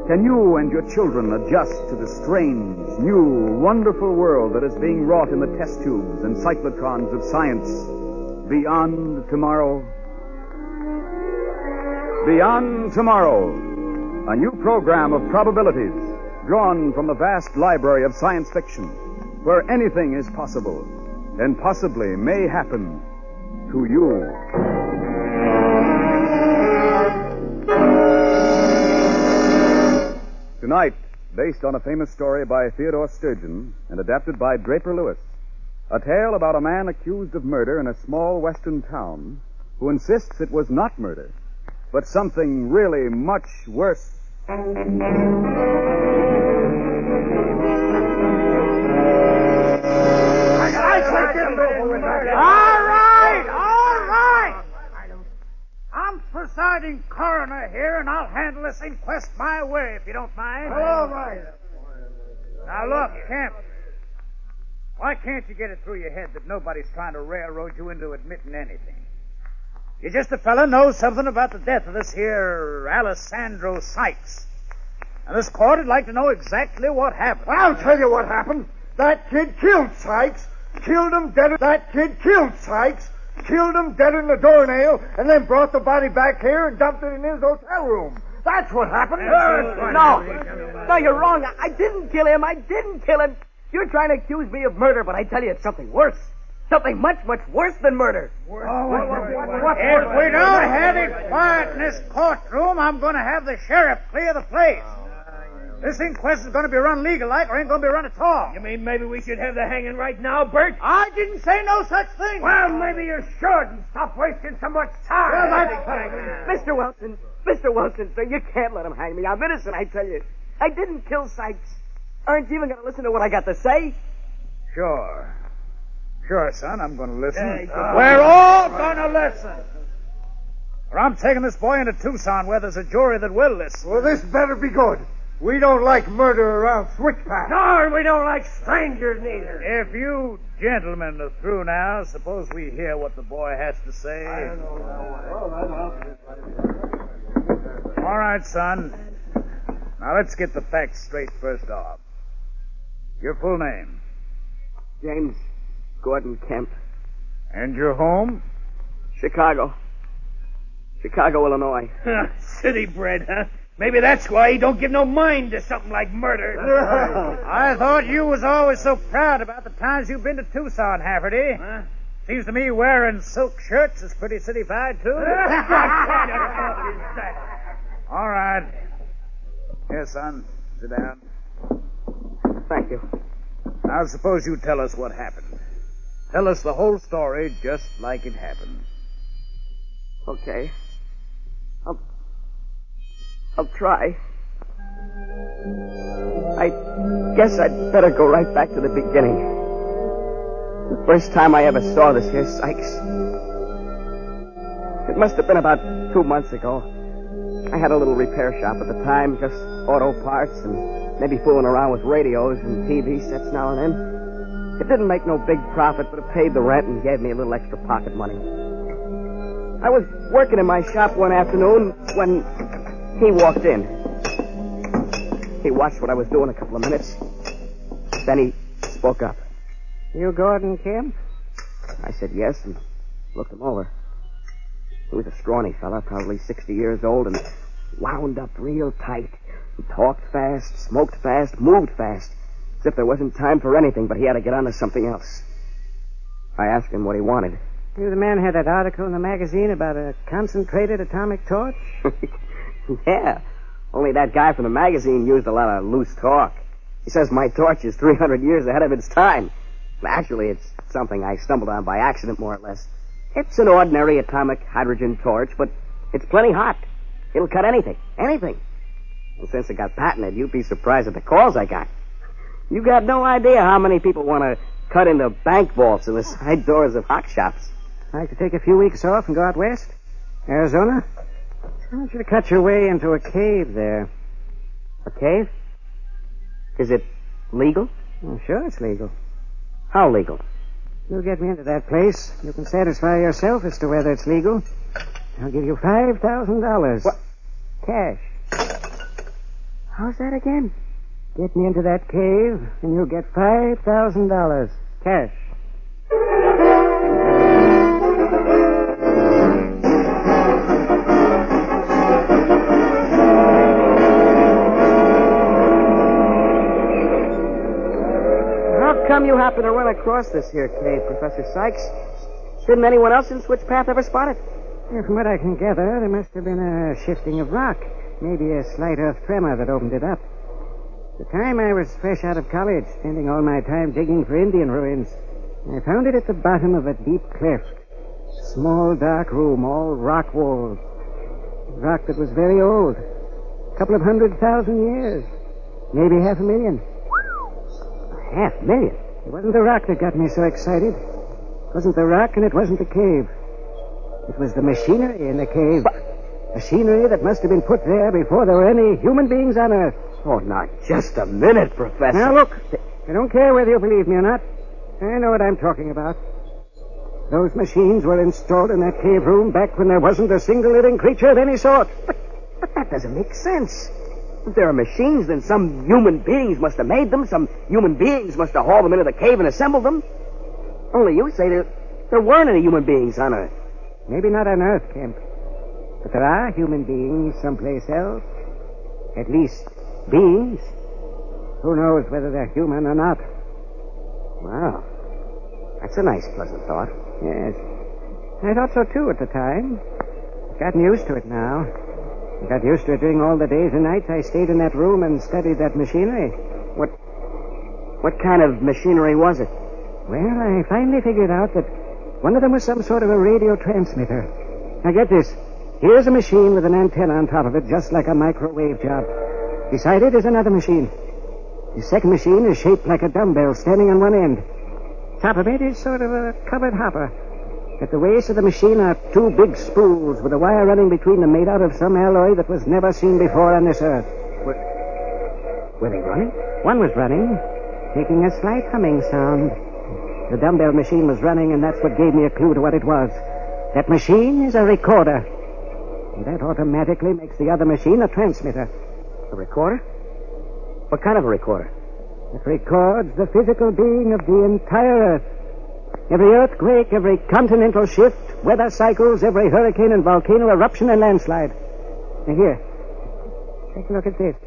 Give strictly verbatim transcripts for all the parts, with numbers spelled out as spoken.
Can you and your children adjust to the strange, new, wonderful world that is being wrought in the test tubes and cyclotrons of science beyond tomorrow? Beyond Tomorrow, a new program of probabilities drawn from the vast library of science fiction, where anything is possible and possibly may happen to you. Tonight, based on a famous story by Theodore Sturgeon and adapted by Draper Lewis, a tale about a man accused of murder in a small western town who insists it was not murder, but something really much worse. All right, all right. I'm presiding coroner here, and I'll handle this inquest my way, if you don't mind. All right. Now, look, Kemp. Why can't you get it through your head that nobody's trying to railroad you into admitting anything? You're just a fella knows something about the death of this here Alessandro Sykes. And this court would like to know exactly what happened. I'll tell you what happened. That kid killed Sykes, killed him dead. That kid killed Sykes, killed him dead in the doornail, and then brought the body back here and dumped it in his hotel room. That's what happened. No, no, you're wrong. I didn't kill him. I didn't kill him. You're trying to accuse me of murder, but I tell you it's something worse. Something much, much worse than murder. Worse? Oh, what, what, what, what, if we don't have it quiet in this courtroom, I'm going to have the sheriff clear the place. This inquest is going to be run legal-like or ain't going to be run at all. You mean maybe we should have the hanging right now, Bert? I didn't say no such thing. Well, maybe you should and stop wasting so much time. Well, that's Mister Wilson, Mister Wilson, sir, you can't let him hang me. I'm innocent, I tell you. I didn't kill Sykes. Aren't you even going to listen to what I got to say? Sure. Sure, son, I'm going to listen. Hey, uh, We're all going to listen. Or I'm taking this boy into Tucson where there's a jury that will listen. Well, this better be good. We don't like murder around Switchback. No, we don't like strangers neither. If you gentlemen are through now, suppose we hear what the boy has to say. I don't know. All right, son. Now let's get the facts straight first off. Your full name? James Gordon Kemp. And your home? Chicago. Chicago, Illinois. City bred, huh? Maybe that's why he don't give no mind to something like murder. I thought you was always so proud about the times you've been to Tucson, Hafferty. Huh? Seems to me wearing silk shirts is pretty city-fied, too. All right. Here, son. Sit down. Thank you. Now, suppose you tell us what happened. Tell us the whole story just like it happened. Okay. I'll... I'll try. I guess I'd better go right back to the beginning. The first time I ever saw this here Sykes. It must have been about two months ago. I had a little repair shop at the time, just auto parts and maybe fooling around with radios and T V sets now and then. It didn't make no big profit, but it paid the rent and gave me a little extra pocket money. I was working in my shop one afternoon when he walked in. He watched what I was doing a couple of minutes. Then he spoke up. You Gordon Kemp? I said yes and looked him over. He was a scrawny fella, probably sixty years old, and wound up real tight. He talked fast, smoked fast, moved fast, as if there wasn't time for anything, but he had to get on to something else. I asked him what he wanted. You the man who had that article in the magazine about a concentrated atomic torch? Yeah, only that guy from the magazine used a lot of loose talk. He says my torch is three hundred years ahead of its time. Actually, it's something I stumbled on by accident, more or less. It's an ordinary atomic hydrogen torch, but it's plenty hot. It'll cut anything, anything. And since it got patented, you'd be surprised at the calls I got. You got no idea how many people want to cut into bank vaults and the side doors of hock shops. Like to take a few weeks off and go out west? Arizona? I want you to cut your way into a cave there. A cave? Is it legal? Oh, sure it's legal. How legal? You get me into that place, you can satisfy yourself as to whether it's legal. I'll give you five thousand dollars. What? Cash. How's that again? Get me into that cave, and you'll get five thousand dollars cash. How come you happen to run across this here cave, Professor Sykes? Didn't anyone else in Switch Path ever spot it? Yeah, from what I can gather, there must have been a shifting of rock. Maybe a slight earth tremor that opened it up. The time I was fresh out of college, spending all my time digging for Indian ruins, I found it at the bottom of a deep cleft. Small, dark room, all rock walls. Rock that was very old. A couple of hundred thousand years. Maybe half a million. Half a million? It wasn't the rock that got me so excited. It wasn't the rock, and it wasn't the cave. It was the machinery in the cave. Machinery that must have been put there before there were any human beings on Earth. Oh, now, just a minute, Professor. Now, look, I don't care whether you believe me or not. I know what I'm talking about. Those machines were installed in that cave room back when there wasn't a single living creature of any sort. But, but that doesn't make sense. If there are machines, then some human beings must have made them. Some human beings must have hauled them into the cave and assembled them. Only you say there, there weren't any human beings on Earth. Maybe not on Earth, Kemp. But there are human beings someplace else. At least, beings. Who knows whether they're human or not? Wow. That's a nice, pleasant thought. Yes. I thought so, too, at the time. I've gotten used to it now. I got used to it during all the days and nights I stayed in that room and studied that machinery. What, what kind of machinery was it? Well, I finally figured out that one of them was some sort of a radio transmitter. Now, get this. Here's a machine with an antenna on top of it, just like a microwave job. Beside it is another machine. The second machine is shaped like a dumbbell, standing on one end. Top of it is sort of a covered hopper. At the waist of the machine are two big spools with a wire running between them made out of some alloy that was never seen before on this earth. Were, were they running? One was running, making a slight humming sound. The dumbbell machine was running, and that's what gave me a clue to what it was. That machine is a recorder. And that automatically makes the other machine a transmitter. A recorder? What kind of a recorder? It records the physical being of the entire Earth. Every earthquake, every continental shift, weather cycles, every hurricane and volcano eruption and landslide. Now here, take a look at this.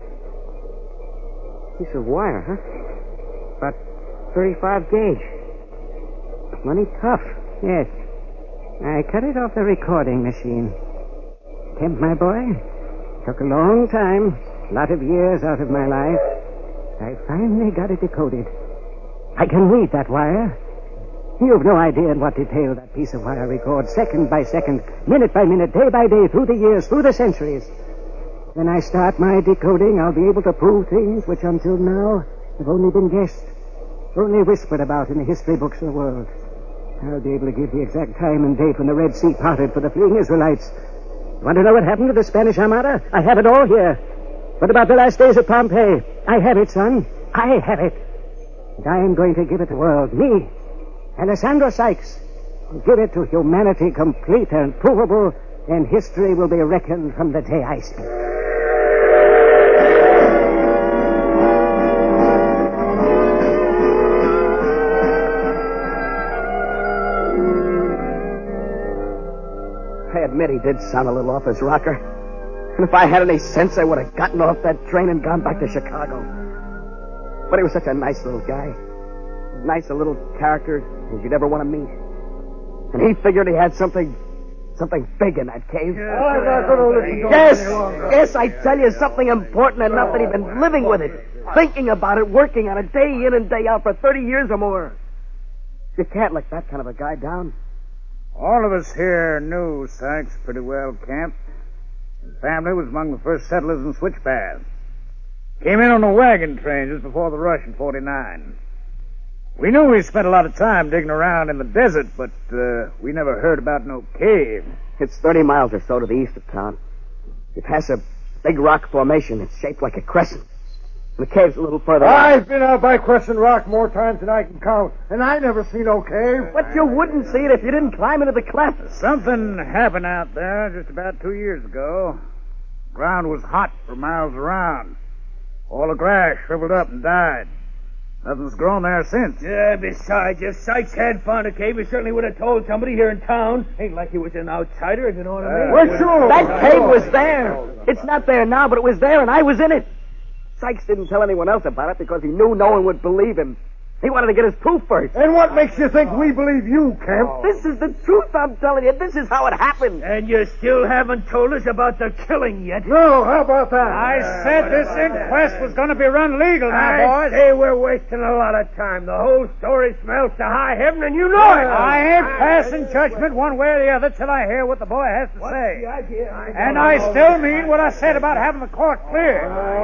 Piece of wire, huh? About thirty-five gauge. Money tough. Yes. I cut it off the recording machine. Kemp, my boy, took a long time, a lot of years out of my life. I finally got it decoded. I can read that wire. You've no idea in what detail that piece of wire records, second by second, minute by minute, day by day, through the years, through the centuries. When I start my decoding, I'll be able to prove things which until now have only been guessed, only whispered about in the history books of the world. I'll be able to give the exact time and date when the Red Sea parted for the fleeing Israelites. Want to know what happened to the Spanish Armada? I have it all here. What about the last days of Pompeii? I have it, son. I have it. And I am going to give it to the world. Me, Alessandro Sykes. Give it to humanity complete and provable, and history will be reckoned from the day I speak. I admit he did sound a little off his rocker. And if I had any sense, I would have gotten off that train and gone back to Chicago. But he was such a nice little guy. As nice a little character as you'd ever want to meet. And he figured he had something, something big in that cave. I'm not going to listen to Yes, him any longer. yes, I tell you, something important enough that he'd been living with it, thinking about it, working on it day in and day out for thirty years or more. You can't let that kind of a guy down. All of us here knew Sykes pretty well, Camp. His family was among the first settlers in Switch Path. Came in on a wagon train just before the rush in forty-nine. We knew he spent a lot of time digging around in the desert, but uh, we never heard about no cave. It's thirty miles or so to the east of town. You pass a big rock formation. It's shaped like a crescent. The cave's a little further out. I've been out by Crescent Rock more times than I can count, and I never see no cave. But you wouldn't see it if you didn't climb into the cleft. Something happened out there just about two years ago. The ground was hot for miles around. All the grass shriveled up and died. Nothing's grown there since. Yeah, besides, if Sykes had found a cave, he certainly would have told somebody here in town. Ain't like he was an outsider, if you know what I mean. We're sure. That cave was there. It's not there now, but it was there, and I was in it. Sykes didn't tell anyone else about it because he knew no one would believe him. He wanted to get his proof first. And what makes you think we believe you, Kemp? This is the truth, I'm telling you. This is how it happened. And you still haven't told us about the killing yet. No, how about that? I said this inquest was going to be run legal now, I boys. say we're wasting a lot of time. The whole story smells to high heaven, and you know it. I ain't passing judgment one way or the other till I hear what the boy has to say. The idea? I And I still mean what I said about having the court clear.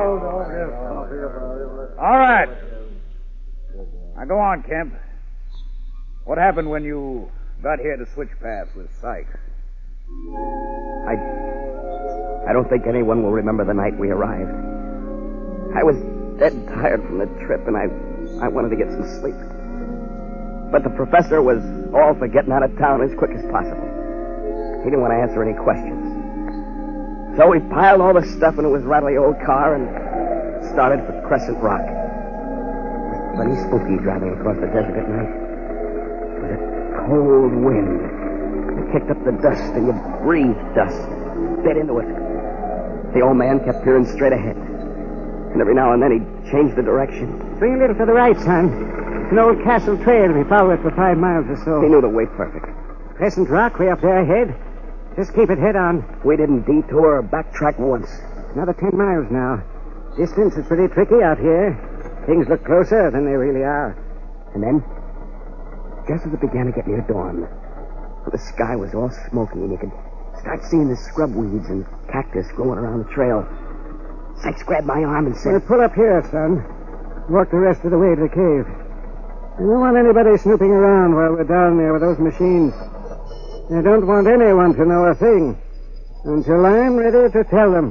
All right. Now go on, Kemp. What happened when you got here to switch paths with Sykes? I... I don't think anyone will remember the night we arrived. I was dead tired from the trip, and I... I wanted to get some sleep. But the professor was all for getting out of town as quick as possible. He didn't want to answer any questions. So we piled all the stuff into his rattly old car and started for Crescent Rock. Plenty spooky driving across the desert at night. It was a cold wind. It kicked up the dust, and you breathed dust. Bit into it. The old man kept peering straight ahead. And every now and then he'd change the direction. Swing a little to the right, son. It's an old castle trail. We follow it for five miles or so. He knew the way perfect. Crescent Rock way up there ahead. Just keep it head on. We didn't detour or backtrack once. Another ten miles now. Distance is pretty tricky out here. Things look closer than they really are. And then, just as it began to get near dawn, the sky was all smoky, and you could start seeing the scrub weeds and cactus growing around the trail. Sykes grabbed my arm and said, Well, pull up here, son. Walk the rest of the way to the cave. I don't want anybody snooping around while we're down there with those machines. I don't want anyone to know a thing until I'm ready to tell them.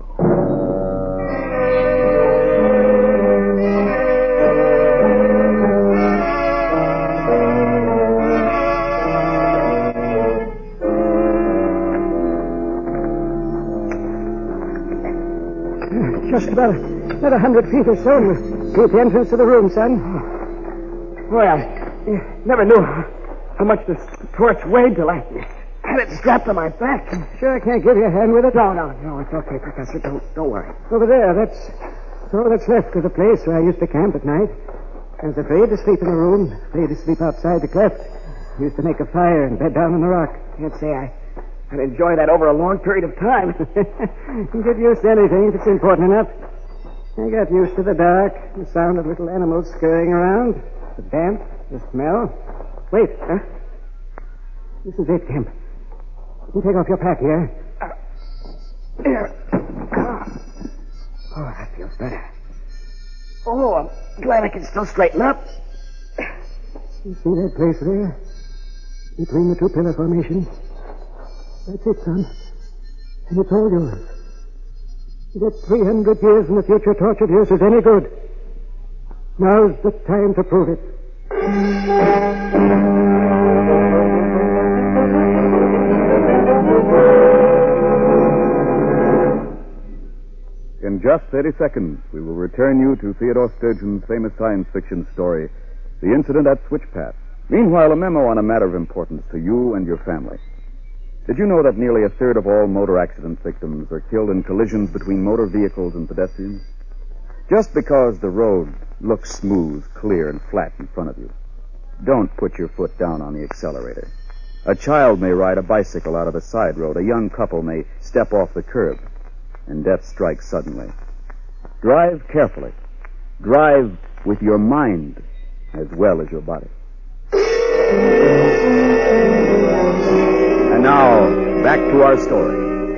Just about about a hundred feet or so, and we'll be at the entrance to the room, son. Boy, I never knew how much this torch weighed till I had it strapped to my back. Sure I can't give you a hand with it? No, no, no, it's okay, Professor. Don't, don't worry. Over there, that's, that's all that's left of the place where I used to camp at night. I was afraid to sleep in the room, afraid to sleep outside the cleft. I used to make a fire and bed down on the rock. Can't say I... I'd enjoy that over a long period of time. You get used to anything if it's important enough. I got used to the dark, the sound of little animals scurrying around, the damp, the smell. Wait, huh? This is it, Kemp. You can take off your pack here. Uh, here. Oh, that feels better. Oh, I'm glad I can still straighten up. You see that place there? Between the two pillar formations? That's it, son. And it's all yours. You get three hundred years in the future tortured years is any good. Now's the time to prove it. In just thirty seconds, we will return you to Theodore Sturgeon's famous science fiction story, The Incident at Switchpath. Meanwhile, a memo on a matter of importance to you and your family. Did you know that nearly a third of all motor accident victims are killed in collisions between motor vehicles and pedestrians? Just because the road looks smooth, clear, and flat in front of you, don't put your foot down on the accelerator. A child may ride a bicycle out of a side road. A young couple may step off the curb, and death strikes suddenly. Drive carefully. Drive with your mind as well as your body. And now, back to our story.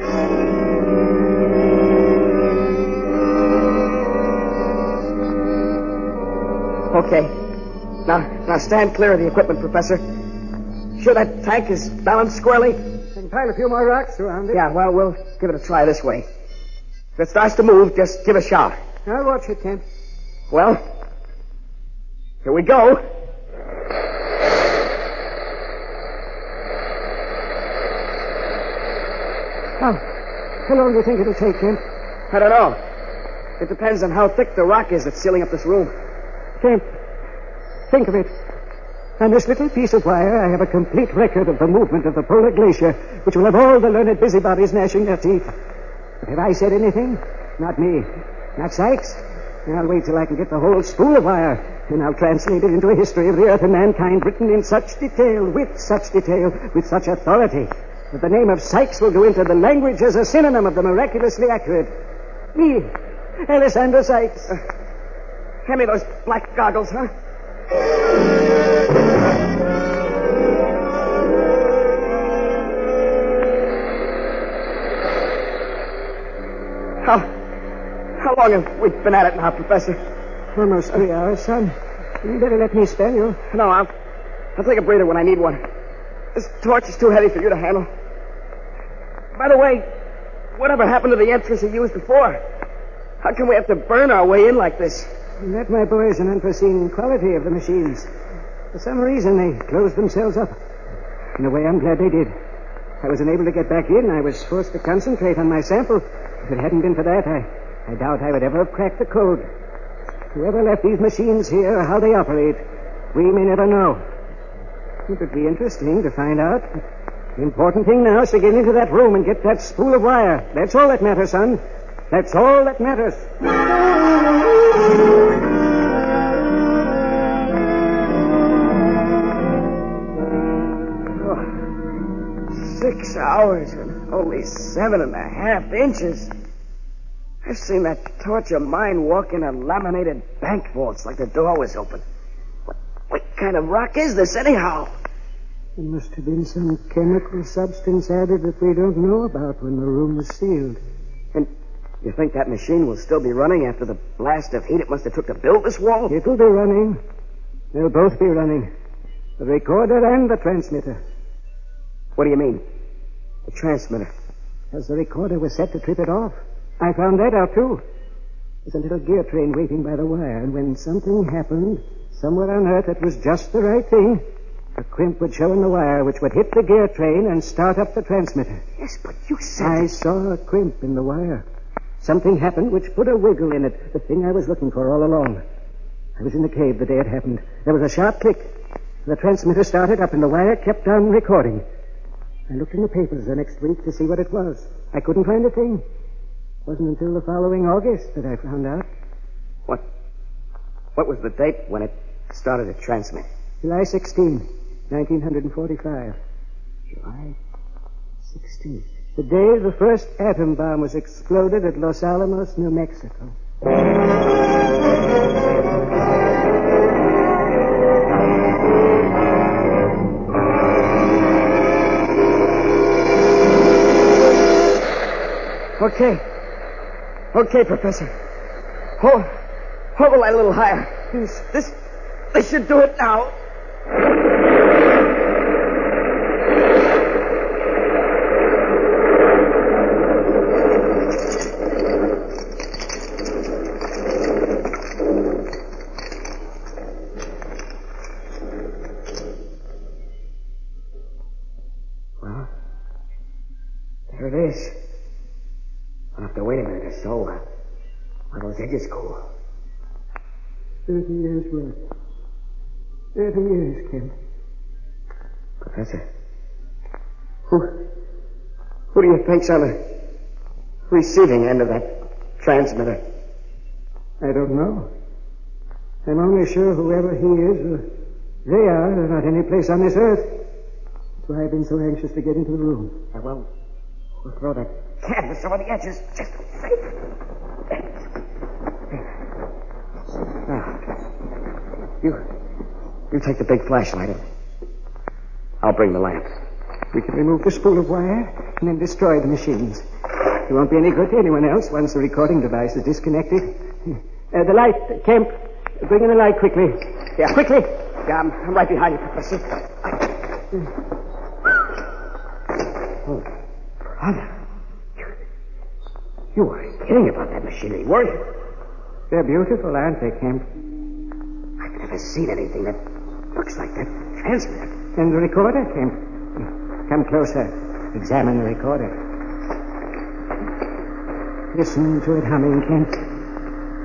Okay. Now, now stand clear of the equipment, Professor. Sure that tank is balanced squarely? I can pile a few more rocks around it. Yeah, well, we'll give it a try this way. If it starts to move, just give a shout. I'll watch it, Kemp. Well, here we go. How, how long do you think it'll take, Kemp? I don't know. It depends on how thick the rock is that's sealing up this room. Kemp, think of it. On this little piece of wire, I have a complete record of the movement of the polar glacier, which will have all the learned busybodies gnashing their teeth. But have I said anything? Not me. Not Sykes. I'll wait till I can get the whole spool of wire, and I'll translate it into a history of the earth and mankind written in such detail, with such detail, with such authority, that the name of Sykes will go into the language as a synonym of the miraculously accurate. Me, Alexander Sykes. Uh, hand me those black goggles, huh? How, how long have we been at it now, Professor? Almost three hours, son. You better let me spell you. No, I'll, I'll take a breather when I need one. This torch is too heavy for you to handle. By the way, whatever happened to the entrance you used before? How can we have to burn our way in like this? And that, my boy, is an unforeseen quality of the machines. For some reason, they closed themselves up. In a way, I'm glad they did. I was unable to get back in. I was forced to concentrate on my sample. If it hadn't been for that, I, I doubt I would ever have cracked the code. Whoever left these machines here or how they operate, we may never know. It would be interesting to find out. The important thing now is to get into that room and get that spool of wire. That's all that matters, son. That's all that matters. Oh, six hours and only seven and a half inches. I've seen that torch of mine walk in a laminated bank vaults like the door was open. What, what kind of rock is this, anyhow? There must have been some chemical substance added that we don't know about when the room was sealed. And you think that machine will still be running after the blast of heat it must have took to build this wall? It'll be running. They'll both be running. The recorder and the transmitter. What do you mean? The transmitter? As the recorder was set to trip it off. I found that out, too. There's a little gear train waiting by the wire, and when something happened, somewhere on Earth it was just the right thing, a crimp would show in the wire which would hit the gear train and start up the transmitter. Yes, but you said... I saw a crimp in the wire. Something happened which put a wiggle in it, the thing I was looking for all along. I was in the cave the day it happened. There was a sharp click. The transmitter started up and the wire kept on recording. I looked in the papers the next week to see what it was. I couldn't find a thing. It wasn't until the following August that I found out. What? What was the date when it started to transmit? July sixteenth, nineteen forty-five. July sixteenth. The day the first atom bomb was exploded at Los Alamos, New Mexico. Okay. Okay, Professor. Hold, hold the light a little higher. This, this, this should do it now. Well, there it is. I'll have to wait a minute or so uh, while those edges cool. Thirty years' work. Thirty years, Kemp. Professor, who, who do you think's on the receiving end of that transmitter? I don't know. I'm only sure whoever he is or they are are not any place on this earth. That's why I've been so anxious to get into the room. Uh, well, we'll throw that canvas over the edges just to be safe. Now, you, you take the big flashlight. I'll bring the lamp. We can remove the spool of wire and then destroy the machines. It won't be any good to anyone else once the recording device is disconnected. Uh, the light, Kemp. Bring in the light quickly. Yeah, quickly. Yeah, I'm, I'm right behind you, Professor. I... Oh, brother. You weren't kidding about that machinery, were you? They're beautiful, aren't they, Kemp? I've never seen anything that looks like that transmitter. And the recorder, Kemp. Come closer. Examine the recorder. Listen to it humming, Kemp.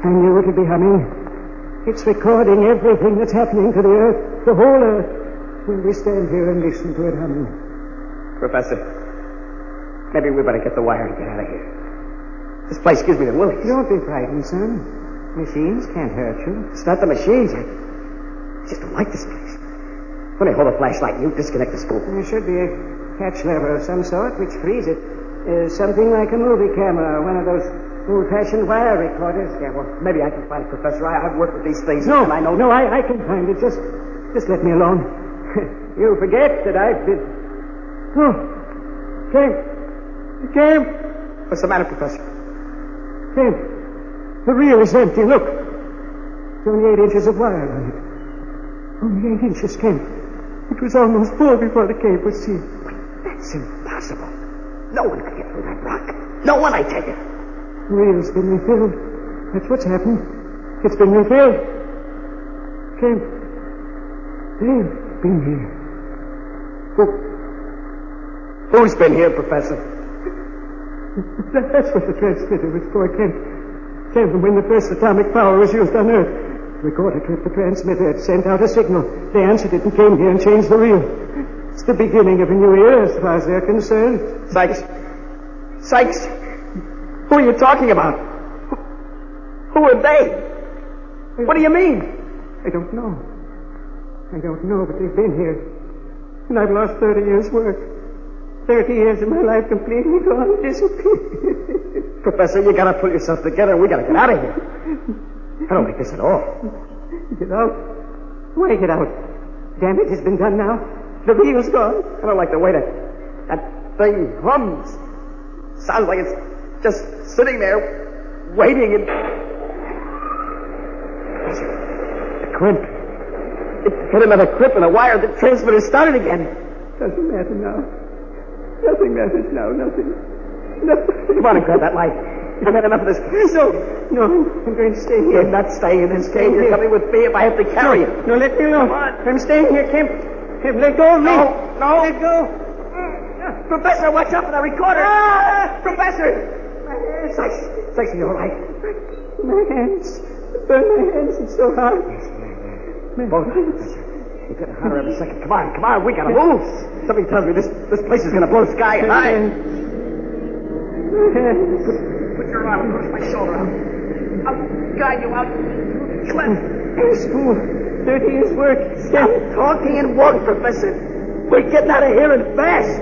I knew it would be humming. It's recording everything that's happening to the Earth, the whole Earth, when we stand here and listen to it humming. Professor, maybe we better get the wire and get out of here. This place gives me the willies. Don't be frightened, son. Machines can't hurt you. It's not the machines. I just don't like this place. When I hold a flashlight, you disconnect the spool. There should be a catch lever of some sort which frees it. Uh, something like a movie camera or one of those old-fashioned wire recorders. Yeah, well, maybe I can find it, Professor. I, I've worked with these things. No, and I know... no, I, I can find it. Just, just let me alone. You forget that I've been... Oh, Kemp. Kemp. What's the matter, Professor? Kemp. The reel is empty. Look. It's only eight inches of wire on it. Only eight inches, Kemp. It was almost full before the cave was seen. That's impossible. No one could get through that rock. No one, I tell you. The reel's been refilled. That's what's happened. It's been refilled. Kemp. They've been here. Who? Who's been here, Professor? That's what the transmitter was for, Kemp. Kemp, when the first atomic power was used on Earth, the recorder tripped the transmitter. It sent out a signal. They answered it and came here and changed the reel. It's the beginning of a new era as far as they're concerned. Sykes. Sykes. Who are you talking about? Who are they? What do you mean? I don't know. I don't know, but they've been here. And I've lost thirty years' work. Thirty years of my life completely gone, disappeared. Professor, you gotta pull yourself together and we gotta get out of here. I don't like this at all. Get out? Why get out? Damage has been done now. The reel's gone. I don't like the way that that thing hums. Sounds like it's just sitting there, waiting and... A crimp. It hit another crimp and the wire. The transmitter started again. Doesn't matter now. Nothing matters now. Nothing. Nothing. Come on and grab that light. I've had enough of this place. No, no, I'm going to stay here. You're not staying in this cave. You're coming with me if I have to carry you. No, let me alone. Come on. I'm staying here, Kemp. Kemp, let go of me. No, no. Let go. Professor, watch out for the recorder. Ah! Professor! My hands. Sykes, Sykes, are you all right? My hands. Burn my hands. It's so hard. Both, Professor. You're getting hotter every second. Come on, come on. We gotta move. Something tells me this, this place is gonna blow sky high. Put your arm across my shoulder. I'll, I'll guide you out. Come on. This fool. Thirty years' work. Stop talking and walk, Professor. We're getting out of here and fast.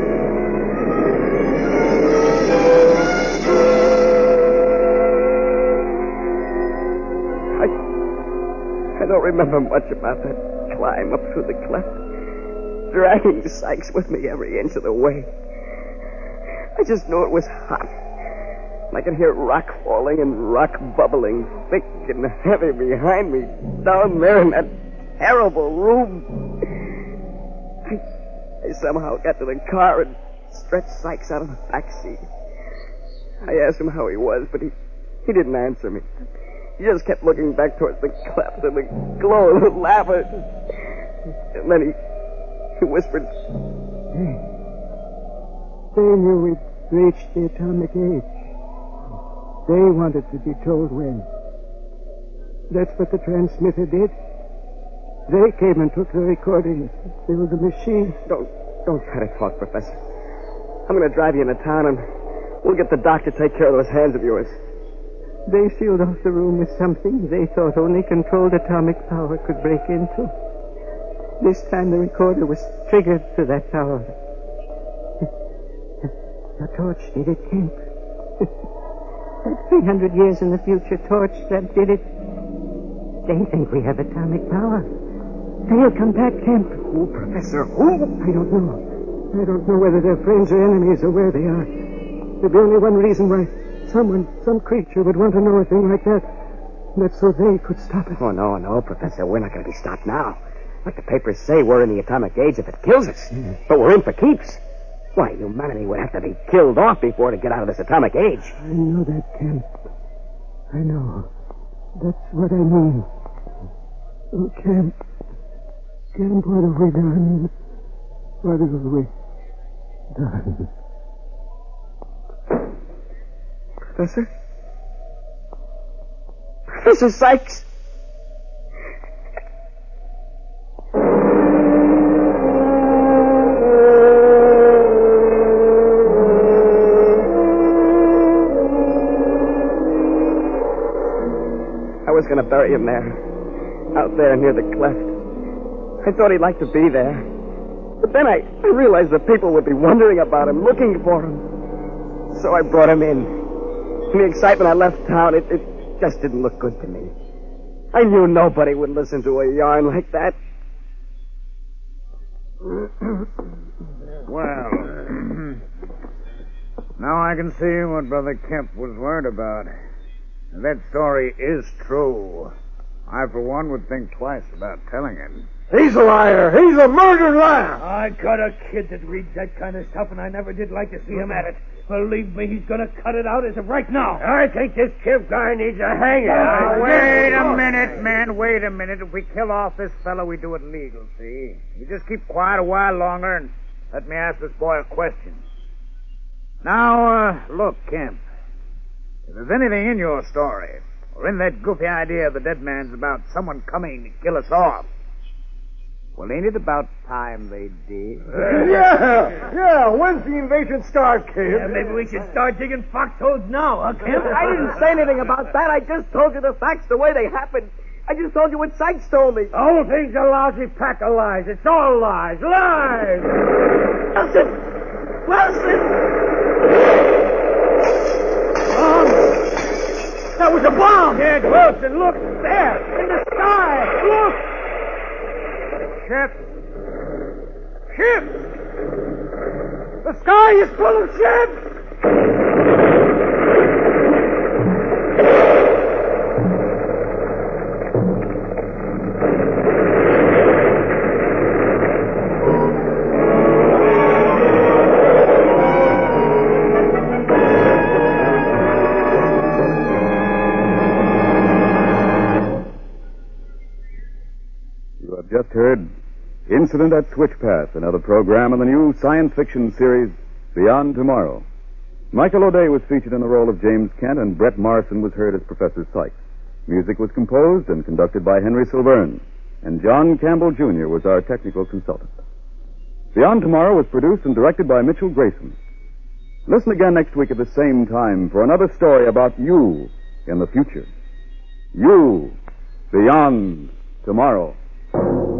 I, I don't remember much about that climb up through the cleft. Dragging Sykes with me every inch of the way. I just knew it was hot. I could hear rock falling and rock bubbling thick and heavy behind me down there in that terrible room. I, I somehow got to the car and stretched Sykes out of the back seat. I asked him how he was, but he, he didn't answer me. He just kept looking back towards the cleft and the glow of the lava. And then he, he whispered, Hey, they knew we'd reached the atomic age. They wanted to be told when. That's what the transmitter did. They came and took the recordings. They were the machines. Don't, don't try to talk, Professor. I'm going to drive you into town and we'll get the doc to take care of those hands of yours. They sealed off the room with something they thought only controlled atomic power could break into. This time the recorder was triggered to that power. The torch did it, Kemp. That three hundred years in the future torch, that did it. They think we have atomic power. They'll come back, Kemp. Who, Professor? Who? I don't know. I don't know whether they're friends or enemies or where they are. There'd be only one reason why someone, some creature would want to know a thing like that. That's so they could stop it. Oh, no, no, Professor. We're not going to be stopped now. Like the papers say, we're in the atomic age if it kills us. Yeah. But we're in for keeps. Why, humanity would have to be killed off before to get out of this atomic age. I know that, Kemp. I know. That's what I mean. Oh, Kemp. Kemp, what have we done? What have we done? Professor? Professor Sykes. I was going to bury him there, out there near the cleft. I thought he'd like to be there. But then I, I realized the people would be wondering about him, looking for him. So I brought him in. In the excitement I left town, it, it just didn't look good to me. I knew nobody would listen to a yarn like that. Well, now I can see what Brother Kemp was worried about. That story is true. I, for one, would think twice about telling it. He's a liar. He's a murdered liar. I got a kid that reads that kind of stuff, and I never did like to see him at it. Believe me, he's going to cut it out as of right now. I think this Kemp guy needs a hanging. Now, wait a minute, man. Wait a minute. If we kill off this fellow, we do it legal, see? You just keep quiet a while longer and let me ask this boy a question. Now, uh, look, Kemp. If there's anything in your story, or in that goofy idea of the dead man's about someone coming to kill us off, well, ain't it about time they did? Yeah, yeah. When's the invasion start, kid? Yeah, maybe we should start digging foxholes now, huh, Kemp? I didn't say anything about that. I just told you the facts the way they happened. I just told you what Sykes told me. The whole thing's a lousy pack of lies. It's all lies. Lies! Wilson! Wilson! Bomb! That was a bomb! Kid Wilson, look! There! In the sky! Look! Ship! Ship! The sky is full of ships! You have just heard Incident at Switchpath, another program in the new science fiction series Beyond Tomorrow. Michael O'Day was featured in the role of James Kent, and Brett Morrison was heard as Professor Sykes. Music was composed and conducted by Henry Silverne, and John Campbell Junior was our technical consultant. Beyond Tomorrow was produced and directed by Mitchell Grayson. Listen again next week at the same time for another story about you in the future. You, Beyond Tomorrow.